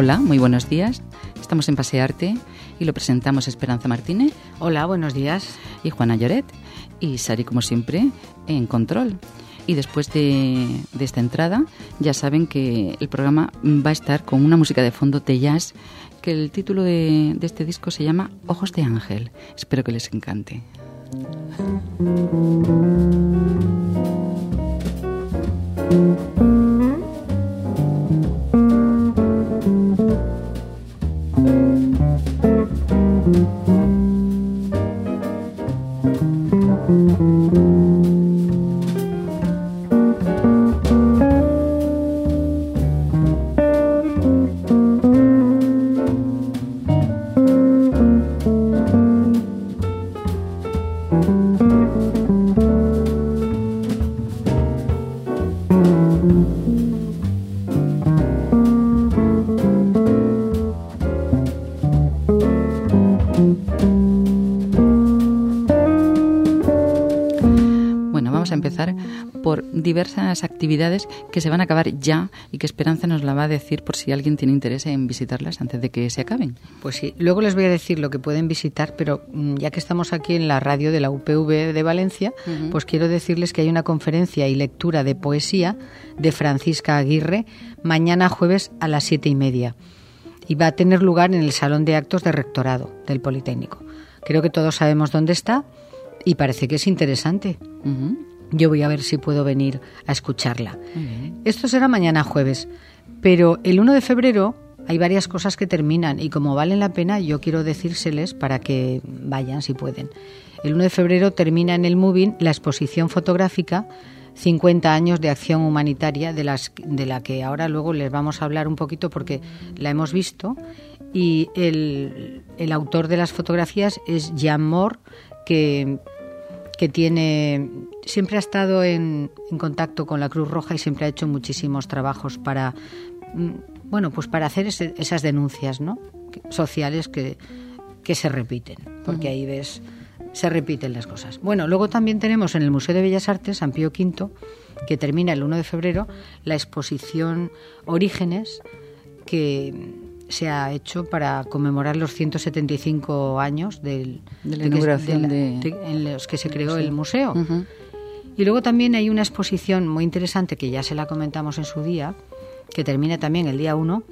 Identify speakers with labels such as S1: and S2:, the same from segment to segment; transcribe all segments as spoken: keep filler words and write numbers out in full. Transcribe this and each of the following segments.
S1: Hola, muy buenos días. Estamos en Pasearte y lo presentamos Esperanza Martínez.
S2: Hola, buenos días.
S1: Y Juana Lloret. Y Sari, como siempre, en control. Y después de, de esta entrada, ya saben que el programa va a estar con una música de fondo de jazz, que el título de, de este disco se llama Ojos de Ángel. Espero que les encante. Por diversas actividades que se van a acabar ya y que Esperanza nos la va a decir por si alguien tiene interés en visitarlas antes de que se acaben.
S2: Pues sí, luego les voy a decir lo que pueden visitar, pero ya que estamos aquí en la radio de la U P V de Valencia, uh-huh. pues quiero decirles que hay una conferencia y lectura de poesía de Francisca Aguirre mañana jueves a las siete y media y va a tener lugar en el Salón de Actos de Rectorado del Politécnico. Creo que todos sabemos dónde está y parece que es interesante. Uh-huh. Yo voy a ver si puedo venir a escucharla. Uh-huh. Esto será mañana jueves, pero el uno de febrero hay varias cosas que terminan y como valen la pena, yo quiero decírseles para que vayan si pueden. El uno de febrero termina en el Moving la exposición fotográfica cincuenta años de acción humanitaria, de, las, de la que ahora luego les vamos a hablar un poquito porque la hemos visto. Y el, el autor de las fotografías es Jean Moore, que... que tiene siempre ha estado en, en contacto con la Cruz Roja y siempre ha hecho muchísimos trabajos para bueno pues para hacer ese, esas denuncias, ¿no? sociales que, que se repiten, porque ahí ves se repiten las cosas. Bueno, luego también tenemos en el Museo de Bellas Artes San Pío Quinto, que termina el uno de febrero, la exposición Orígenes, que se ha hecho para conmemorar los ciento setenta y cinco años del,
S1: de la inauguración de,
S2: de, de, de en los que se creó el museo. Uh-huh. Y luego también hay una exposición muy interesante que ya se la comentamos en su día, que termina también el día uno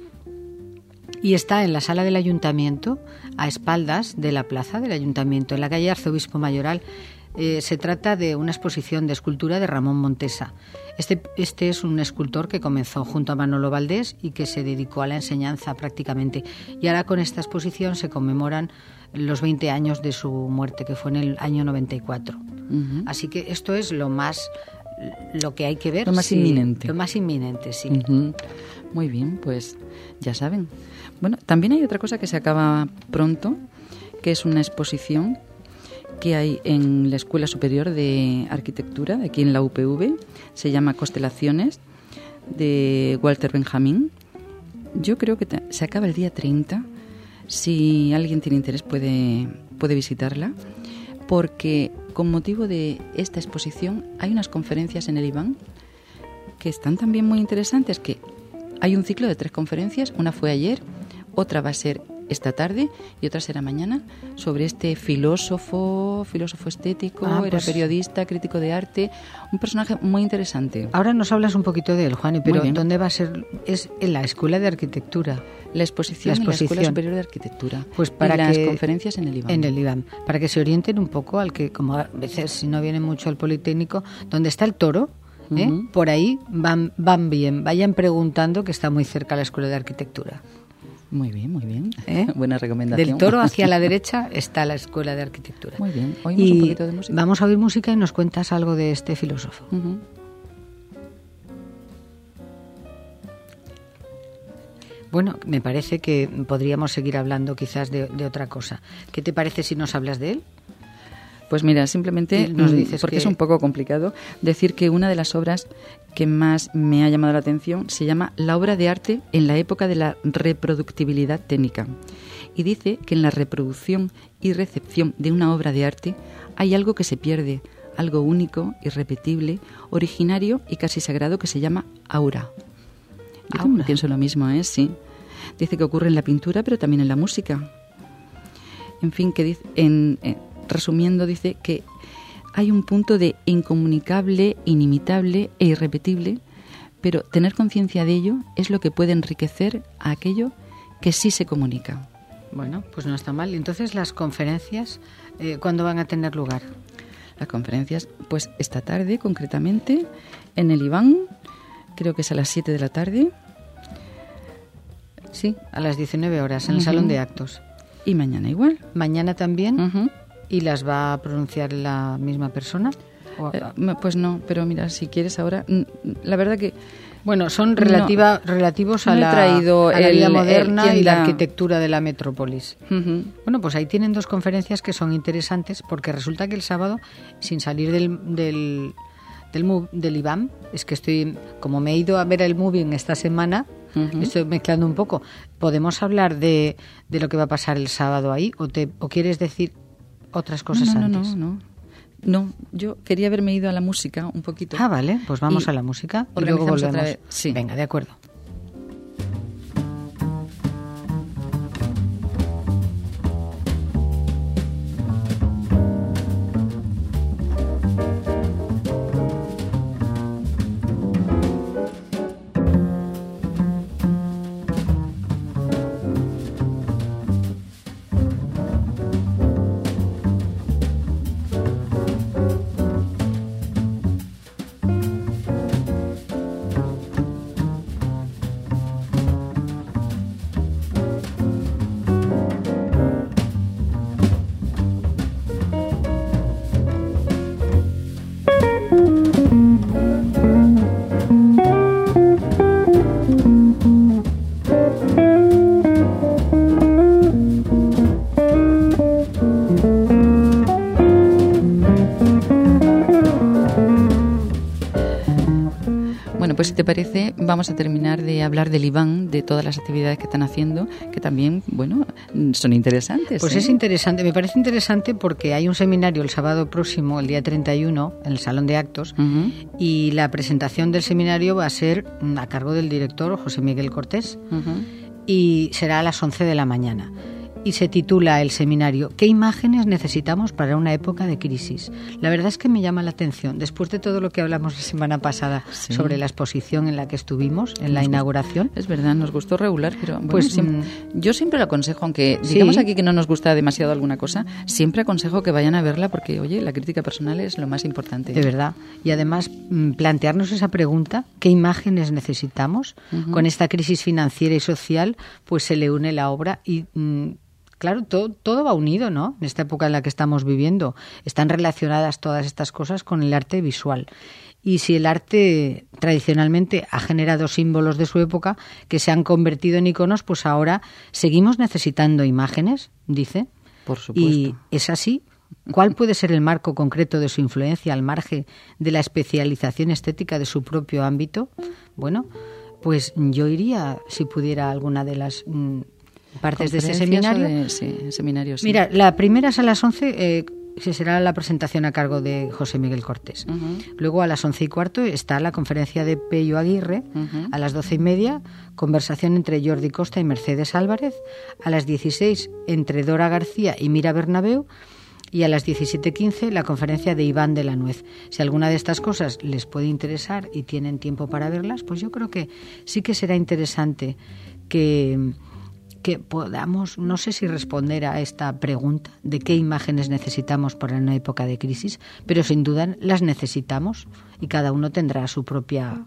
S2: y está en la sala del Ayuntamiento, a espaldas de la plaza del Ayuntamiento, en la calle Arzobispo Mayoral. Eh, se trata de una exposición de escultura de Ramón Montesa. Este, este es un escultor que comenzó junto a Manolo Valdés y que se dedicó a la enseñanza prácticamente. Y ahora con esta exposición se conmemoran los veinte años de su muerte, que fue en el año noventa y cuatro. Uh-huh. Así que esto es lo más, lo que hay que ver.
S1: Lo más sí, inminente.
S2: Lo más inminente, sí.
S1: Uh-huh. Muy bien, pues ya saben. Bueno, también hay otra cosa que se acaba pronto, que es una exposición que hay en la Escuela Superior de Arquitectura, aquí en la U P V, se llama Constelaciones, de Walter Benjamin. Yo creo que te, se acaba el día treinta, si alguien tiene interés puede, puede visitarla, porque con motivo de esta exposición hay unas conferencias en el Iván que están también muy interesantes, que hay un ciclo de tres conferencias, una fue ayer, otra va a ser esta tarde y otra será mañana, sobre este filósofo, filósofo estético, ah, pues, era periodista, crítico de arte, un personaje muy interesante.
S2: Ahora nos hablas un poquito de él, Juani, pero ¿dónde va a ser? Es en la Escuela de Arquitectura.
S1: La exposición, la exposición en la Escuela Superior de Arquitectura.
S2: Pues para
S1: y
S2: que,
S1: las conferencias en el Iván.
S2: En el Iván, para que se orienten un poco al que, como a veces si no viene mucho al Politécnico, donde está el Toro, ¿eh? Uh-huh. Por ahí van, van bien, vayan preguntando, que está muy cerca la Escuela de Arquitectura.
S1: Muy bien, muy bien.
S2: ¿Eh?
S1: Buena recomendación.
S2: Del Toro hacia la derecha está la Escuela de Arquitectura.
S1: Muy bien. Oímos
S2: y
S1: un poquito de música.
S2: Vamos a oír música y nos cuentas algo de este filósofo.
S1: Uh-huh.
S2: Bueno, me parece que podríamos seguir hablando quizás de, de otra cosa. ¿Qué te parece si nos hablas de él?
S1: Pues mira, simplemente,
S2: nos dices
S1: porque
S2: que...
S1: es un poco complicado, decir que una de las obras que más me ha llamado la atención se llama La obra de arte en la época de la reproductibilidad técnica. Y dice que en la reproducción y recepción de una obra de arte hay algo que se pierde, algo único, irrepetible, originario y casi sagrado, que se llama aura. Yo también pienso lo mismo, ¿eh? Sí. Dice que ocurre en la pintura, pero también en la música. En fin, que dice, en, en, resumiendo, dice que hay un punto de incomunicable, inimitable e irrepetible, pero tener conciencia de ello es lo que puede enriquecer a aquello que sí se comunica.
S2: Bueno, pues no está mal. Entonces, las conferencias, eh, ¿cuándo van a tener lugar?
S1: Las conferencias, pues esta tarde, concretamente, en el Iván, creo que es a las siete de la tarde.
S2: Sí, a las diecinueve horas, en uh-huh. el Salón de Actos.
S1: Y mañana igual.
S2: Mañana también.
S1: Uh-huh.
S2: ¿Y las va a pronunciar la misma persona? ¿O...
S1: Eh, pues no, pero mira, si quieres ahora, la verdad que...
S2: Bueno, son relativa, no, relativos a,
S1: no
S2: la,
S1: traído
S2: a la
S1: el,
S2: vida moderna
S1: el,
S2: y la
S1: da...
S2: arquitectura de la metrópolis.
S1: Uh-huh.
S2: Bueno, pues ahí tienen dos conferencias que son interesantes, porque resulta que el sábado, sin salir del... del Del, del I B A M, es que estoy, como me he ido a ver el Moving esta semana, uh-huh. estoy mezclando un poco. ¿Podemos hablar de, de lo que va a pasar el sábado ahí? ¿O, te, o quieres decir otras cosas
S1: no, no,
S2: antes?
S1: No, no, no. No, yo quería haberme ido a la música un poquito.
S2: Ah, vale, pues vamos a la música y luego volvemos.
S1: Otra vez. Sí.
S2: Venga, de acuerdo.
S1: Pues si te parece, vamos a terminar de hablar del Iván, de todas las actividades que están haciendo, que también, bueno, son interesantes.
S2: Pues
S1: ¿eh?
S2: es interesante, me parece interesante porque hay un seminario el sábado próximo, el día treinta y uno, en el Salón de Actos, uh-huh. y la presentación del seminario va a ser a cargo del director José Miguel Cortés, uh-huh. y será a las once de la mañana. Y se titula el seminario ¿Qué imágenes necesitamos para una época de crisis? La verdad es que me llama la atención, después de todo lo que hablamos la semana pasada sí. sobre la exposición en la que estuvimos, en nos la inauguración.
S1: Gustó, es verdad, nos gustó regular, pero bueno,
S2: pues,
S1: siempre, yo siempre lo aconsejo, aunque digamos sí. aquí que no nos gusta demasiado alguna cosa, siempre aconsejo que vayan a verla porque, oye, la crítica personal es lo más importante.
S2: De verdad. Y además, plantearnos esa pregunta, ¿qué imágenes necesitamos? Uh-huh. Con esta crisis financiera y social, pues se le une la obra y... Mmm, Claro, todo, todo va unido, ¿no? En esta época en la que estamos viviendo. Están relacionadas todas estas cosas con el arte visual. Y si el arte tradicionalmente ha generado símbolos de su época que se han convertido en iconos, pues ahora seguimos necesitando imágenes, dice.
S1: Por supuesto.
S2: Y es así. ¿Cuál puede ser el marco concreto de su influencia al margen de la especialización estética de su propio ámbito? Bueno, pues yo iría, si pudiera, a alguna de las... Mmm, partes de ese seminario.
S1: De, sí, seminario sí.
S2: Mira, la primera es a las once, eh, que será la presentación a cargo de José Miguel Cortés. Uh-huh. Luego a las once y cuarto está la conferencia de Pello Aguirre. Uh-huh. A las doce y media, conversación entre Jordi Costa y Mercedes Álvarez. A las dieciséis, entre Dora García y Mira Bernabeu. Y a las diecisiete quince, la conferencia de Iván de la Nuez. Si alguna de estas cosas les puede interesar y tienen tiempo para verlas, pues yo creo que sí que será interesante que... que podamos, no sé si responder a esta pregunta de qué imágenes necesitamos para una época de crisis, pero sin duda las necesitamos y cada uno tendrá su propia,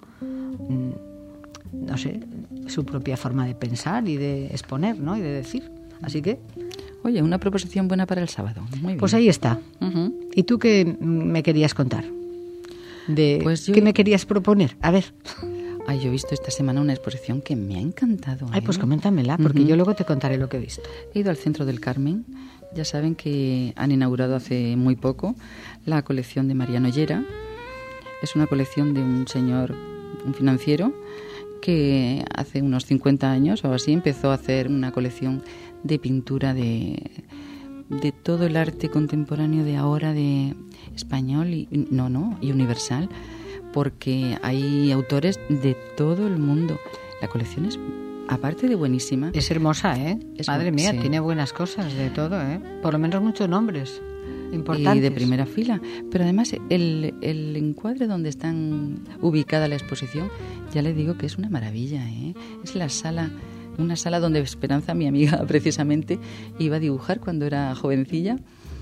S2: no sé, su propia forma de pensar y de exponer, ¿no? Y de decir. Así que...
S1: Oye, una proposición buena para el sábado. Muy bien.
S2: Pues ahí está. Uh-huh. ¿Y tú qué me querías contar? De, pues yo... ¿Qué me querías proponer? A ver...
S1: Ay, yo he visto esta semana una exposición que me ha encantado. ¿eh?
S2: Ay, pues coméntamela, porque uh-huh. yo luego te contaré lo que he visto.
S1: He ido al Centro del Carmen. Ya saben que han inaugurado hace muy poco la colección de Mariano Llera. Es una colección de un señor, un financiero, que hace unos cincuenta años o así empezó a hacer una colección de pintura de, de todo el arte contemporáneo de ahora, de español y no, no, y universal. Porque hay autores de todo el mundo. La colección es aparte de buenísima...
S2: Es hermosa, ¿eh?
S1: Es
S2: Madre
S1: bu-
S2: mía,
S1: sí.
S2: tiene buenas cosas de todo, ¿eh? Por lo menos muchos nombres importantes.
S1: Y de primera fila. Pero además el, el encuadre donde están ubicada la exposición, ya le digo que es una maravilla, ¿eh? Es la sala, una sala donde Esperanza, mi amiga, precisamente, iba a dibujar cuando era jovencilla.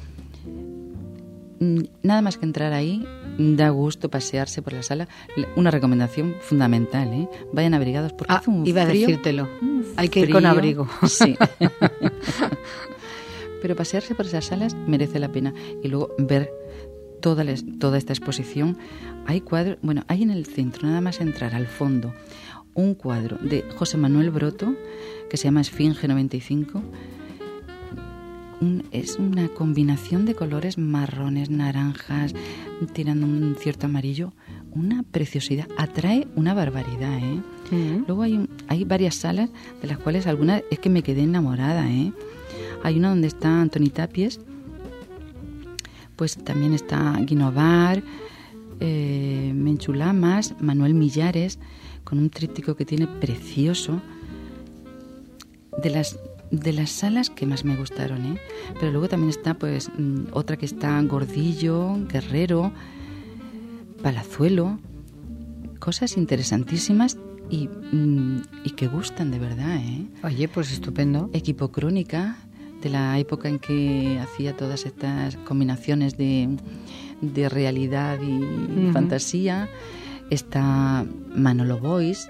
S1: Nada más que entrar ahí, da gusto pasearse por la sala. Una recomendación fundamental, ¿eh? Vayan abrigados porque
S2: Ah,
S1: hace un
S2: iba
S1: frío.
S2: a decírtelo.
S1: un
S2: Hay que ir con
S1: frío.
S2: abrigo.
S1: Sí. Pero pasearse por esas salas merece la pena. Y luego ver toda, la, toda esta exposición. Hay cuadros, bueno, hay en el centro, nada más entrar al fondo, un cuadro de José Manuel Broto, que se llama Esfinge noventa y cinco. Un, es una combinación de colores marrones, naranjas, tirando un cierto amarillo. Una preciosidad. Atrae una barbaridad, ¿eh?
S2: Mm.
S1: Luego hay, un, hay varias salas, de las cuales algunas es que me quedé enamorada, ¿eh? Hay una donde está Antoni Tapies, pues también está Guinovar, eh, Menchu Lamas, Manuel Millares, con un tríptico que tiene precioso. De las de las salas que más me gustaron, ¿eh? Pero luego también está pues otra que está Gordillo, Guerrero, Palazuelo, cosas interesantísimas y, y que gustan de verdad, ¿eh?
S2: Oye, pues estupendo.
S1: Equipo Crónica, de la época en que hacía todas estas combinaciones de, de realidad y uh-huh. fantasía. Está Manolo Bois.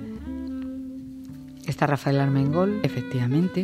S2: Está Rafael Armengol.
S1: Efectivamente.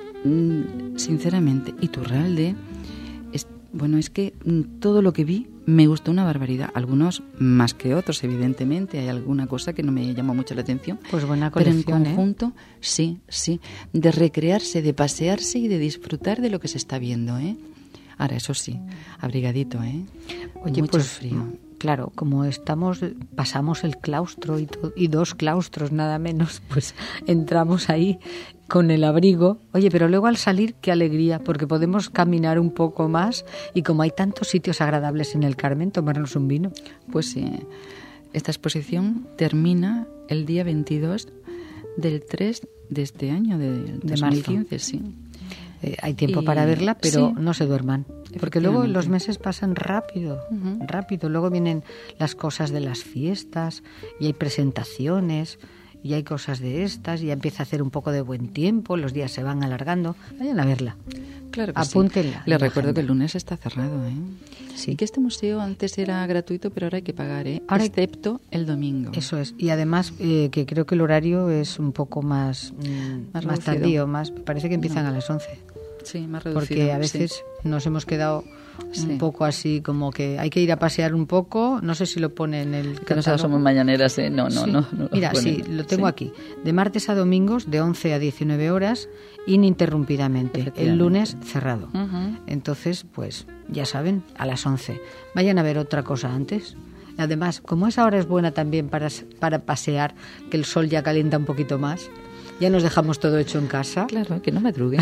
S1: Mm, sinceramente, Iturralde. Es, bueno, es que mm, todo lo que vi me gustó una barbaridad. Algunos más que otros, evidentemente. Hay alguna cosa que no me llamó mucho la atención.
S2: Pues buena colección,
S1: pero en conjunto, ¿eh? sí, sí. De recrearse, de pasearse y de disfrutar de lo que se está viendo, ¿eh? Ahora, eso sí, abrigadito, ¿eh?
S2: Oye,
S1: mucho
S2: pues
S1: frío.
S2: Claro, como estamos, pasamos el claustro y, to- y dos claustros nada menos, pues entramos ahí con el abrigo. Oye, pero luego al salir, qué alegría, porque podemos caminar un poco más y como hay tantos sitios agradables en el Carmen, tomarnos un vino.
S1: Pues sí, esta exposición termina el día veintidós del tres de este año, de,
S2: De
S1: dos mil quince, sí.
S2: Eh, hay tiempo
S1: Y-
S2: para verla, pero
S1: sí.
S2: no se duerman. Porque luego
S1: Efectivamente.
S2: los meses pasan rápido,
S1: Ujú.
S2: rápido. Luego vienen las cosas de las fiestas y hay presentaciones y hay cosas de estas y ya empieza a hacer un poco de buen tiempo, los días se van alargando. Vayan a verla.
S1: Claro que
S2: Apúntenla
S1: sí.
S2: en
S1: Les
S2: la
S1: recuerdo
S2: agenda.
S1: que el lunes está cerrado, ¿eh?
S2: Sí.
S1: Y que este museo antes era gratuito, pero ahora hay que pagar, ¿eh?
S2: Ahora hay-
S1: Excepto el domingo.
S2: Eso es. Y además eh, que creo que el horario es un poco más, mm,
S1: Más
S2: más,
S1: reducido.
S2: tardío, más parece que empiezan
S1: No.
S2: a las once.
S1: Sí, más reducido.
S2: Porque a
S1: sí.
S2: veces nos hemos quedado
S1: Sí.
S2: un poco así como que hay que ir a pasear un poco. No sé si lo pone en el
S1: Que nosotros
S2: catálogo.
S1: somos mañaneras, ¿eh? No, no,
S2: Sí.
S1: no, no.
S2: Mira,
S1: Bueno,
S2: sí, lo tengo
S1: sí.
S2: aquí. De martes a domingos, de once a diecinueve horas, ininterrumpidamente. El
S1: Efectivamente.
S2: lunes cerrado.
S1: Ujú.
S2: Entonces, pues, ya saben, a las once. Vayan a ver otra cosa antes. Además, como esa hora es buena también para, para pasear, que el sol ya calienta un poquito más, ya nos dejamos todo hecho en casa.
S1: Claro, que no madruguen.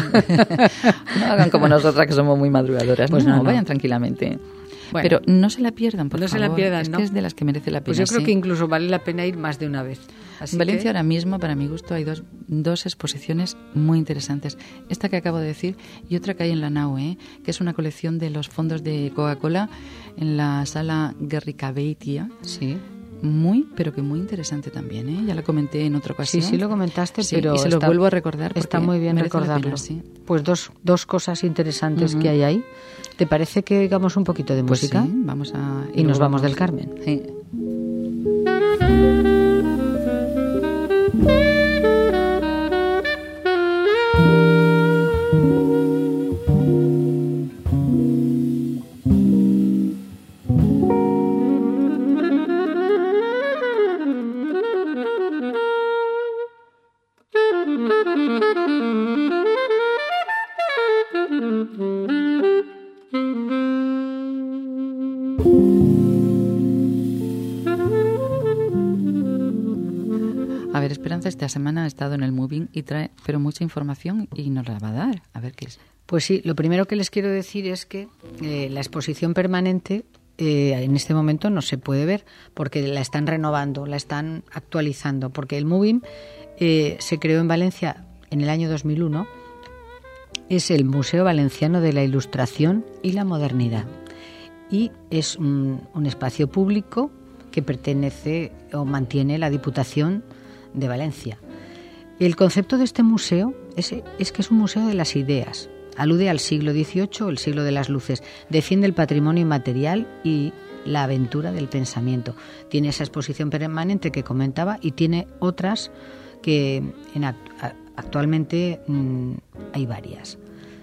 S1: No hagan como nosotras, que somos muy madrugadoras.
S2: Pues
S1: no,
S2: no, no.
S1: vayan tranquilamente.
S2: Bueno.
S1: Pero no se la pierdan, por
S2: No se la
S1: favor.
S2: pierdan,
S1: es
S2: ¿no?
S1: que es de las que merece la pena.
S2: Pues yo creo
S1: sí.
S2: que incluso vale la pena ir más de una vez. Así
S1: En Valencia
S2: que-
S1: ahora mismo, para mi gusto, hay dos, dos exposiciones muy interesantes. Esta que acabo de decir y otra que hay en la Nau, ¿eh? Que es una colección de los fondos de Coca-Cola en la sala Guerrica Beitia.
S2: Sí.
S1: Muy, pero que muy interesante también, ¿eh? Ya la comenté en otra
S2: Sí,
S1: ocasión.
S2: sí lo comentaste,
S1: Sí,
S2: pero
S1: y se lo
S2: está-
S1: vuelvo a recordar porque
S2: Está muy bien
S1: merece la
S2: recordarlo.
S1: pena, sí.
S2: Pues dos, dos cosas interesantes
S1: Ujú.
S2: que hay ahí. ¿Te parece que oigamos un poquito de
S1: Pues
S2: música?
S1: sí, vamos a...
S2: Y nos
S1: luego
S2: vamos del Carmen.
S1: Sí. A ver, Esperanza, esta semana ha estado en el Moving y trae, pero mucha información y nos la va a dar. A ver qué es.
S2: Pues sí, lo primero que les quiero decir es que eh, la exposición permanente eh, en este momento no se puede ver porque la están renovando, la están actualizando, porque el Moving eh, se creó en Valencia en el año dos mil uno. Es el Museo Valenciano de la Ilustración y la Modernidad. Y es un, un espacio público que pertenece o mantiene la Diputación de Valencia. El concepto de este museo es, es que es un museo de las ideas. Alude al siglo dieciocho, el siglo de las luces. Defiende el patrimonio inmaterial y la aventura del pensamiento. Tiene esa exposición permanente que comentaba y tiene otras que en act- actualmente mmm, hay varias.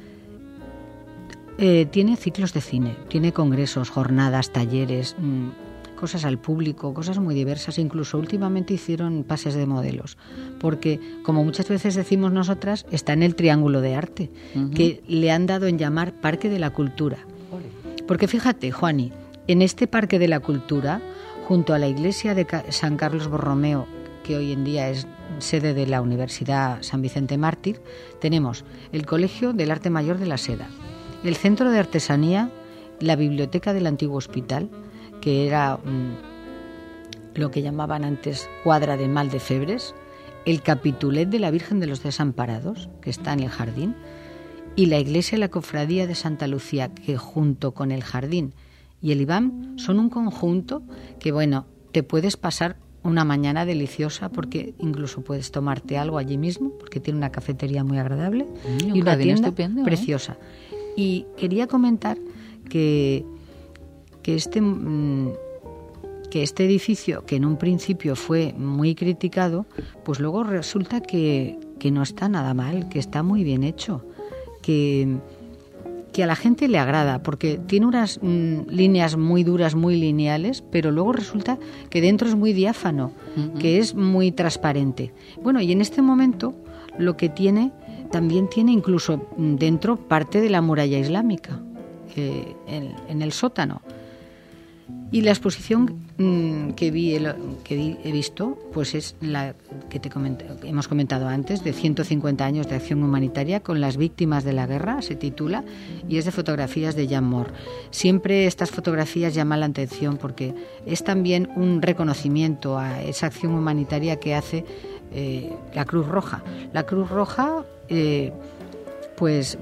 S2: Eh, tiene ciclos de cine, tiene congresos, jornadas, talleres, mmm, cosas al público, cosas muy diversas. Incluso últimamente hicieron pases de modelos, porque, como muchas veces decimos nosotras, está en el Triángulo de Arte, uh-huh. que le han dado en llamar Parque de la Cultura. Porque fíjate, Juani, en este Parque de la Cultura, junto a la iglesia de San Carlos Borromeo, que hoy en día es sede de la Universidad San Vicente Mártir, tenemos el Colegio del Arte Mayor de la Seda, el Centro de Artesanía, la Biblioteca del Antiguo Hospital, que era mmm, lo que llamaban antes Cuadra de Mal de Febres, el Capitulet de la Virgen de los Desamparados, que está en el jardín, y la iglesia de la Cofradía de Santa Lucía, que junto con el jardín y el Ibam son un conjunto que, bueno, te puedes pasar una mañana deliciosa, porque incluso puedes tomarte algo allí mismo, porque tiene una cafetería muy agradable
S1: mm,
S2: y una tienda
S1: estupendo,
S2: preciosa. ¿eh? Y quería comentar que, que, este, que este edificio, que en un principio fue muy criticado, pues luego resulta que, que no está nada mal, que está muy bien hecho, que... que a la gente le agrada, porque tiene unas mmm, líneas muy duras, muy lineales, pero luego resulta que dentro es muy diáfano, uh-huh. que es muy transparente. Bueno, y en este momento lo que tiene, también tiene incluso dentro parte de la muralla islámica, eh, en, en el sótano. Y la exposición mmm, que vi el, que vi, he visto, pues es la que te comenta, que hemos comentado antes, de ciento cincuenta años de acción humanitaria con las víctimas de la guerra, se titula, y es de fotografías de Jean Moore. Siempre estas fotografías llaman la atención porque es también un reconocimiento a esa acción humanitaria que hace eh, la Cruz Roja. La Cruz Roja, eh, pues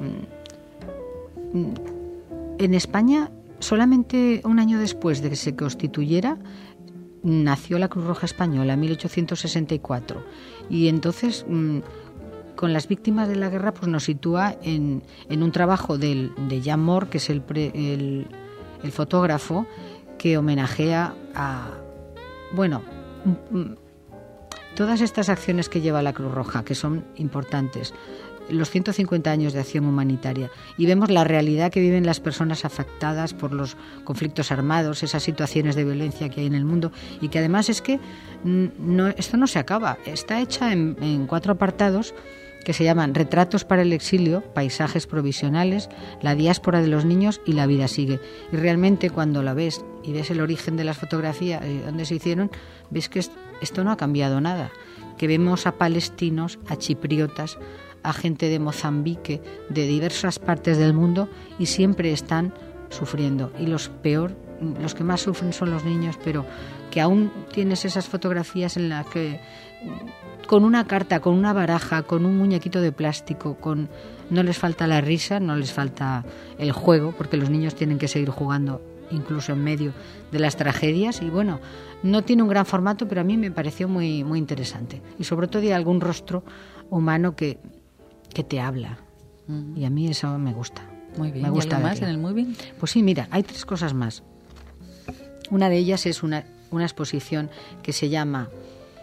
S2: mm, en España, solamente un año después de que se constituyera, nació la Cruz Roja Española en mil ochocientos sesenta y cuatro. Y entonces, mmm, con las víctimas de la guerra, pues nos sitúa en, en un trabajo del, de Jean Moore, que es el, pre, el, el fotógrafo, que homenajea a, bueno, mmm, todas estas acciones que lleva la Cruz Roja, que son importantes, los ciento cincuenta años de acción humanitaria, y vemos la realidad que viven las personas afectadas por los conflictos armados, esas situaciones de violencia que hay en el mundo, y que además es que no, esto no se acaba, está hecha en, en cuatro apartados que se llaman Retratos para el exilio, Paisajes provisionales, La diáspora de los niños y La vida sigue. Y realmente cuando la ves y ves el origen de las fotografías, eh, dónde se hicieron, ves que esto no ha cambiado nada, que vemos a palestinos, a chipriotas, a gente de Mozambique, de diversas partes del mundo, y siempre están sufriendo. Y los peor, los que más sufren son los niños, pero que aún tienes esas fotografías en las que con una carta, con una baraja, con un muñequito de plástico, con no les falta la risa, no les falta el juego, porque los niños tienen que seguir jugando incluso en medio de las tragedias. Y bueno, no tiene un gran formato, pero a mí me pareció muy, muy interesante. Y sobre todo hay algún rostro humano que que te habla, uh-huh. y a mí eso me gusta.
S1: Muy bien.
S2: Me gusta.
S1: ¿Y algo más en el Moving?
S2: Pues sí, mira, hay tres cosas más. Una de ellas es una, una exposición que se llama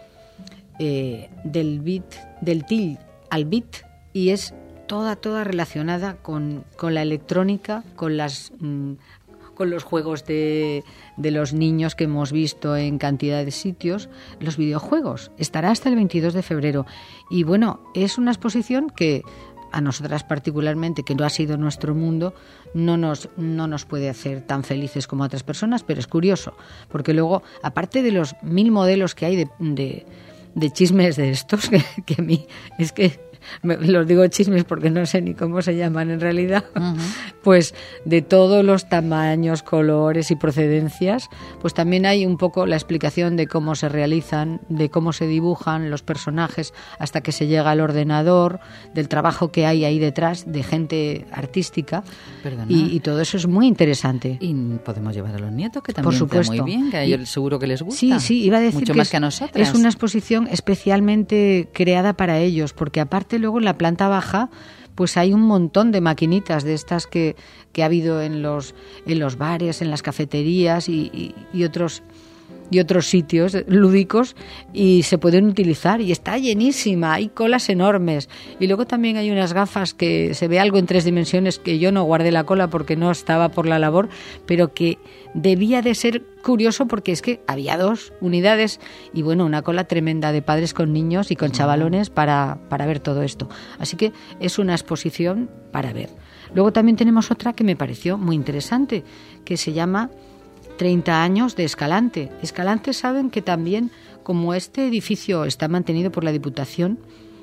S2: eh, del beat, del til al beat, y es toda toda relacionada con, con la electrónica, con las mmm, con los juegos de, de los niños que hemos visto en cantidad de sitios, los videojuegos. Estará hasta el veintidós de febrero. Y bueno, es una exposición que a nosotras particularmente, que no ha sido nuestro mundo, no nos, no nos puede hacer tan felices como a otras personas, pero es curioso, porque luego, aparte de los mil modelos que hay de, de, de chismes de estos, que, que a mí es que me, los digo chismes porque no sé ni cómo se llaman en realidad, uh-huh. pues de todos los tamaños, colores y procedencias, pues también hay un poco la explicación de cómo se realizan, de cómo se dibujan los personajes hasta que se llega al ordenador, del trabajo que hay ahí detrás de gente artística y, y todo eso es muy interesante.
S1: Y podemos llevar a los nietos, que también
S2: Por supuesto.
S1: Está muy bien, que a ellos seguro que les gusta.
S2: Sí, sí, iba a decir
S1: mucho
S2: que
S1: más
S2: es,
S1: que a nosotras.
S2: Es una exposición especialmente creada para ellos, porque aparte luego en la planta baja pues hay un montón de maquinitas de estas que, que ha habido en los, en los bares, en las cafeterías y, y, y otros y otros sitios lúdicos y se pueden utilizar y está llenísima, hay colas enormes y luego también hay unas gafas que se ve algo en tres dimensiones que yo no guardé la cola porque no estaba por la labor, pero que debía de ser curioso porque es que había dos unidades y bueno, una cola tremenda de padres con niños y con chavalones para, para ver todo esto, así que es una exposición para ver. Luego también tenemos otra que me pareció muy interesante que se llama treinta años de Escalante. Escalante saben que también, como este edificio está mantenido por la Diputación,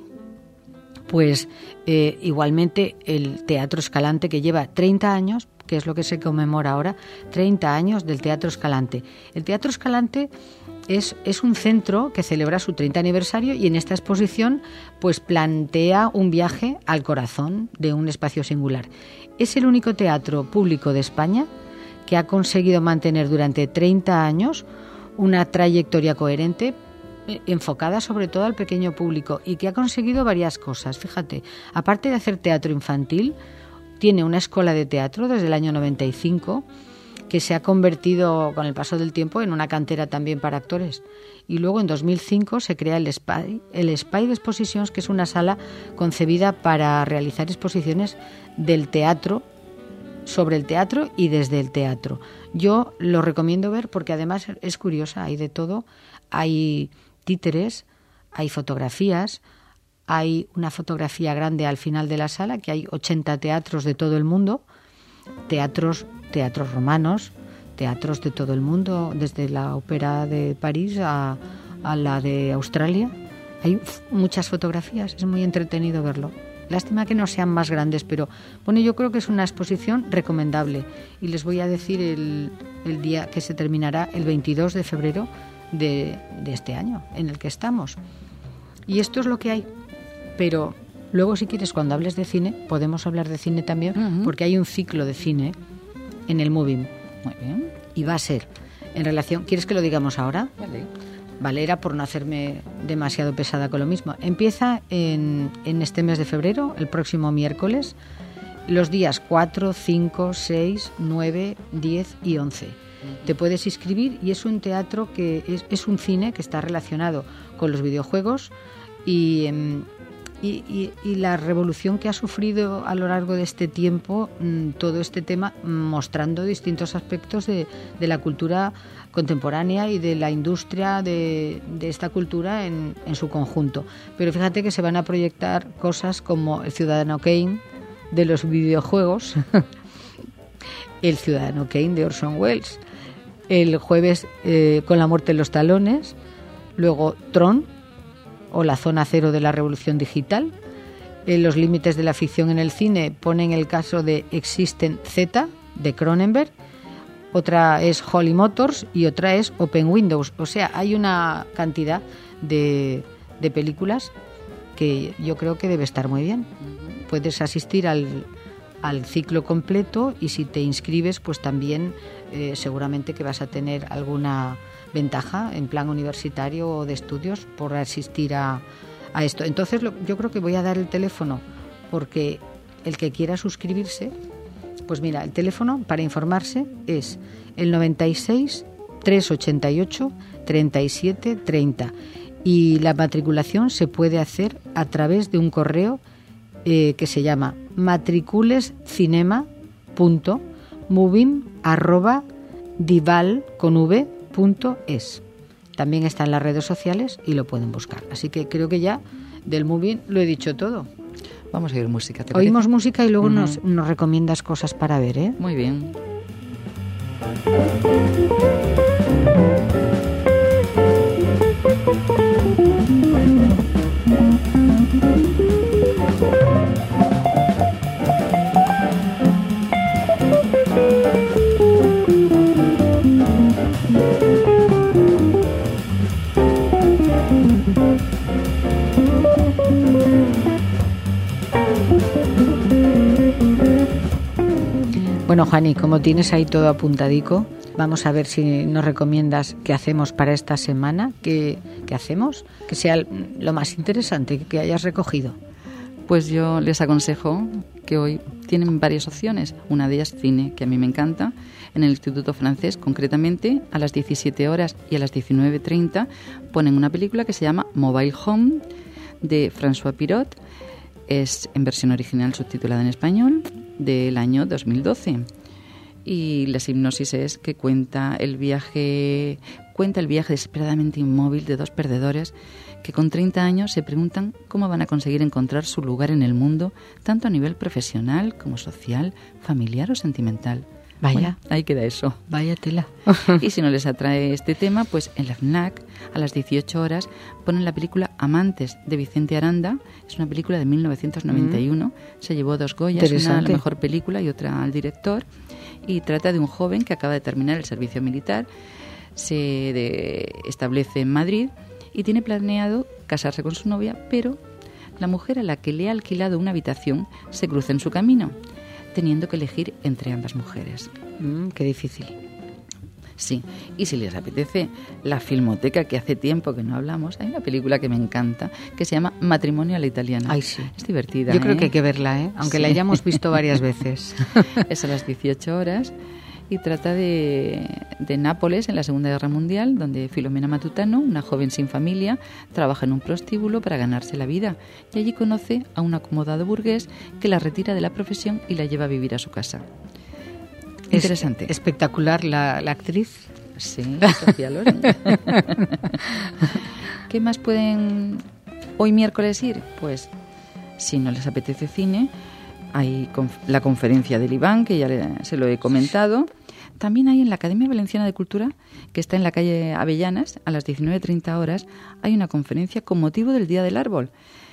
S2: pues eh, igualmente el Teatro Escalante, que lleva treinta años, que es lo que se conmemora ahora, treinta años del Teatro Escalante. El Teatro Escalante es, es un centro que celebra su treinta aniversario y en esta exposición pues plantea un viaje al corazón de un espacio singular. Es el único teatro público de España que ha conseguido mantener durante treinta años una trayectoria coherente enfocada sobre todo al pequeño público y que ha conseguido varias cosas. Fíjate, aparte de hacer teatro infantil, tiene una escuela de teatro desde el año noventa y cinco que se ha convertido con el paso del tiempo en una cantera también para actores. Y luego en dos mil cinco se crea el SPY, el SPY de Exposicions, que es una sala concebida para realizar exposiciones del teatro, sobre el teatro y desde el teatro. Yo lo recomiendo ver porque además es curiosa, hay de todo, hay títeres, hay fotografías, hay una fotografía grande al final de la sala, que hay ochenta teatros de todo el mundo, teatros, teatros romanos, teatros de todo el mundo, desde la ópera de París a, a la de Australia. Hay muchas fotografías, es muy entretenido verlo. Lástima que no sean más grandes, pero bueno, yo creo que es una exposición recomendable y les voy a decir el, el día que se terminará, el veintidós de febrero de, de este año en el que estamos. Y esto es lo que hay, pero luego si quieres cuando hables de cine, podemos hablar de cine también, uh-huh. porque hay un ciclo de cine en el Movim.
S1: Muy bien.
S2: Y va a ser en relación, ¿quieres que lo digamos ahora?
S1: Vale.
S2: Vale, era por no hacerme demasiado pesada con lo mismo. Empieza en, en este mes de febrero, el próximo miércoles, los días cuatro, cinco, seis, nueve, diez y once. Te puedes inscribir y es un teatro que es, es un cine que está relacionado con los videojuegos y, y, y, y la revolución que ha sufrido a lo largo de este tiempo todo este tema, mostrando distintos aspectos de, de la cultura contemporánea y de la industria de, de esta cultura en, en su conjunto. Pero fíjate que se van a proyectar cosas como el Ciudadano Kane de los videojuegos, el Ciudadano Kane de Orson Welles, el jueves eh, Con la muerte en los talones, luego Tron o La zona cero de la revolución digital. Eh, los límites de la ficción en el cine ponen el caso de Existen Z de Cronenberg. Otra es Holly Motors y otra es Open Windows. O sea, hay una cantidad de, de películas que yo creo que debe estar muy bien. Puedes asistir al, al ciclo completo y si te inscribes, pues también eh, seguramente que vas a tener alguna ventaja en plan universitario o de estudios por asistir a, a esto. Entonces lo, yo creo que voy a dar el teléfono porque el que quiera suscribirse, pues mira, el teléfono para informarse es el noventa y seis, trescientos ochenta y ocho, treinta y siete, treinta y la matriculación se puede hacer a través de un correo eh, que se llama matriculescinema punto movim arroba dival con v punto es. También está en las redes sociales y lo pueden buscar. Así que creo que ya del Movim lo he dicho todo.
S1: Vamos a oír música, ¿te
S2: Oímos
S1: parece?
S2: música y luego uh-huh. nos, nos recomiendas cosas para ver, ¿eh?
S1: Muy bien.
S2: Bueno, Juani, como tienes ahí todo apuntadico, vamos a ver si nos recomiendas qué hacemos para esta semana, qué, qué hacemos, que sea lo más interesante que hayas recogido.
S1: Pues yo les aconsejo que hoy tienen varias opciones. Una de ellas cine, que a mí me encanta, en el Instituto Francés, concretamente a las diecisiete horas y a las diecinueve treinta ponen una película que se llama Mobile Home, de François Pirot. Es en versión original subtitulada en español, del año dos mil doce. Y la sinopsis es que cuenta el viaje, cuenta el viaje desesperadamente inmóvil de dos perdedores que con treinta años se preguntan cómo van a conseguir encontrar su lugar en el mundo, tanto a nivel profesional como social, familiar o sentimental.
S2: Vaya.
S1: Bueno, ahí queda eso.
S2: Vaya tela.
S1: Y si no les atrae este tema, pues en la FNAC a las dieciocho horas ponen la película Amantes, de Vicente Aranda. Es una película de mil novecientos noventa y uno. Mm. Se llevó dos Goyas, una a la mejor película y otra al director. Y trata de un joven que acaba de terminar el servicio militar, se de, establece en Madrid y tiene planeado casarse con su novia, pero la mujer a la que le ha alquilado una habitación se cruza en su camino, teniendo que elegir entre ambas mujeres.
S2: Mm, qué difícil.
S1: Sí, y si les apetece la filmoteca, que hace tiempo que no hablamos, hay una película que me encanta, que se llama Matrimonio a la italiana.
S2: Ay, sí.
S1: Es divertida.
S2: Yo creo
S1: ¿eh?
S2: que hay que verla, ¿eh? Aunque sí. La hayamos visto varias veces.
S1: Es a las dieciocho horas y trata de, de Nápoles en la Segunda Guerra Mundial, donde Filomena Matutano, una joven sin familia, trabaja en un prostíbulo para ganarse la vida y allí conoce a un acomodado burgués que la retira de la profesión y la lleva a vivir a su casa. Interesante.
S2: Es espectacular la, la actriz.
S1: Sí, Sofía Loren. ¿Qué más pueden hoy miércoles ir? Pues si no les apetece cine, hay la conferencia del Iván, que ya le, se lo he comentado. También hay en la Academia Valenciana de Cultura, que está en la calle Avellanas, a las diecinueve treinta horas, hay una conferencia con motivo del Día del Árbol.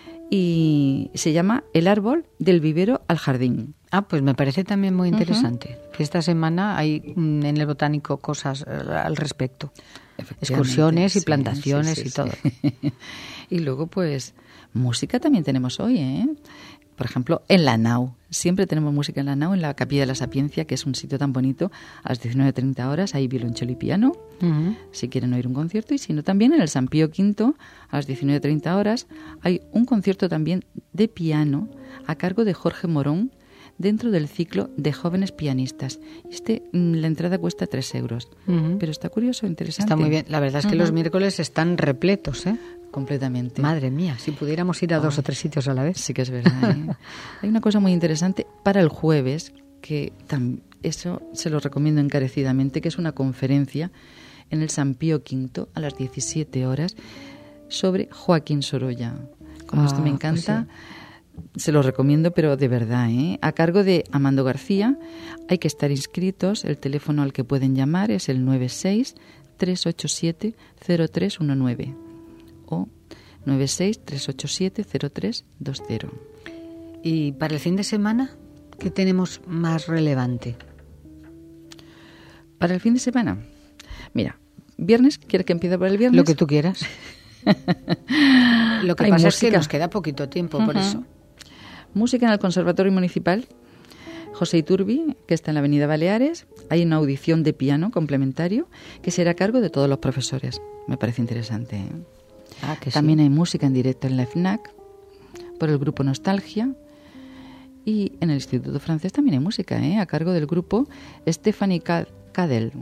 S1: Y se llama El árbol del vivero al jardín.
S2: Ah, pues me parece también muy interesante. Uh-huh. Que esta semana hay en el Botánico cosas al respecto. Excursiones y sí, plantaciones sí, sí, y todo.
S1: Sí. Y luego, pues, música también tenemos hoy, ¿eh? Por ejemplo, en la Nau. Siempre tenemos música en la Nau, en la Capilla de la Sapiencia, que es un sitio tan bonito. A las diecinueve treinta horas hay violonchelo y piano, uh-huh. si quieren oír un concierto. Y si no, también en el San Pío Quinto, a las diecinueve treinta horas, hay un concierto también de piano a cargo de Jorge Morón, dentro del ciclo de jóvenes pianistas. Este, la entrada cuesta tres euros. Uh-huh. Pero está curioso, interesante.
S2: Está muy bien. La verdad es que uh-huh. los miércoles están repletos, ¿eh?
S1: Completamente.
S2: Madre mía, si pudiéramos ir a oh, dos o tres sitios a la vez.
S1: Sí que es verdad, ¿eh? Hay una cosa muy interesante para el jueves, que tam, eso se lo recomiendo encarecidamente, que es una conferencia en el San Pío Quinto a las diecisiete horas sobre Joaquín Sorolla. Como ah, esto me encanta, pues sí. Se lo recomiendo, pero de verdad, ¿eh? A cargo de Amando García. Hay que estar inscritos. El teléfono al que pueden llamar es el nueve seis, tres ocho siete, cero tres uno nueve. O nueve seis, tres ocho siete, cero tres dos cero.
S2: ¿Y para el fin de semana qué tenemos más relevante?
S1: Para el fin de semana, mira, viernes, ¿quieres que empiece por el viernes?
S2: Lo que tú quieras. Lo que
S1: Hay
S2: pasa
S1: música.
S2: Es que nos queda poquito tiempo, uh-huh. por eso.
S1: Música en el Conservatorio Municipal José Iturbi, que está en la Avenida Baleares. Hay una audición de piano complementario que será a cargo de todos los profesores. Me parece interesante, ¿eh?
S2: Ah, que
S1: También
S2: sí.
S1: hay música en directo en la FNAC por el grupo Nostalgia, y en el Instituto Francés también hay música, ¿eh? A cargo del grupo Stephanie Cadel.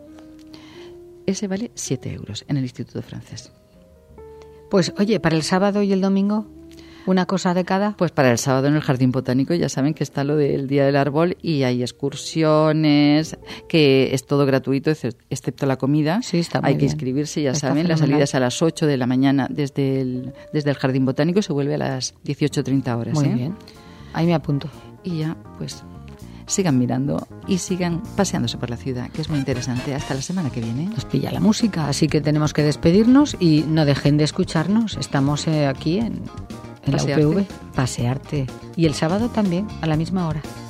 S1: Ese vale siete euros en el Instituto Francés.
S2: Pues oye, para el sábado y el domingo, ¿una cosa de cada?
S1: Pues para el sábado en el Jardín Botánico ya saben que está lo del Día del Árbol y hay excursiones, que es todo gratuito excepto la comida.
S2: Sí, está muy
S1: Hay que
S2: bien.
S1: inscribirse, ya
S2: Está
S1: saben,
S2: fenomenal.
S1: la salida es a las ocho de la mañana desde el, desde el Jardín Botánico y se vuelve a las dieciocho treinta horas.
S2: Muy
S1: ¿eh?
S2: bien, ahí me apunto.
S1: Y ya, pues, sigan mirando y sigan paseándose por la ciudad, que es muy interesante. Hasta la semana que viene.
S2: Nos pilla la música, así que tenemos que despedirnos y no dejen de escucharnos. Estamos eh, aquí en, en la U P V. Pasearte. Y el sábado también, a la misma hora.